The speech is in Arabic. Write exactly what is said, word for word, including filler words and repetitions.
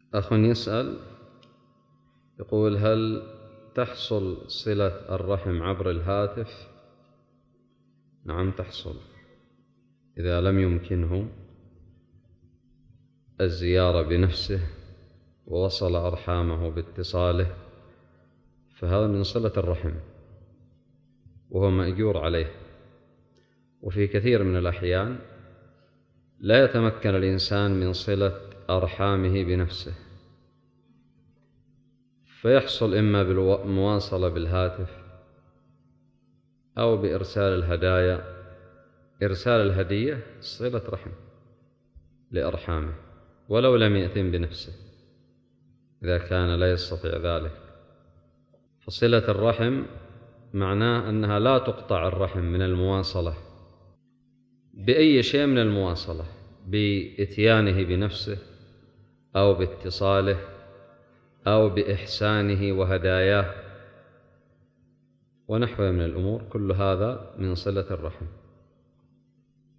أخ يسأل يقول: هل تحصل صلة الرحم عبر الهاتف؟ نعم تحصل، إذا لم يمكنه الزيارة بنفسه ووصل أرحامه باتصاله فهذا من صلة الرحم وهو مأجور عليه. وفي كثير من الأحيان لا يتمكن الإنسان من صلة أرحامه بنفسه، فيحصل إما بالمواصلة بالهاتف أو بإرسال الهدايا. إرسال الهدية صلة رحم لأرحامه ولو لم يأتم بنفسه إذا كان لا يستطيع ذلك. فصلة الرحم معناه أنها لا تقطع الرحم من المواصلة بأي شيء من المواصلة، بإتيانه بنفسه أو باتصاله أو بإحسانه وهداياه ونحوه من الأمور، كل هذا من صلة الرحم.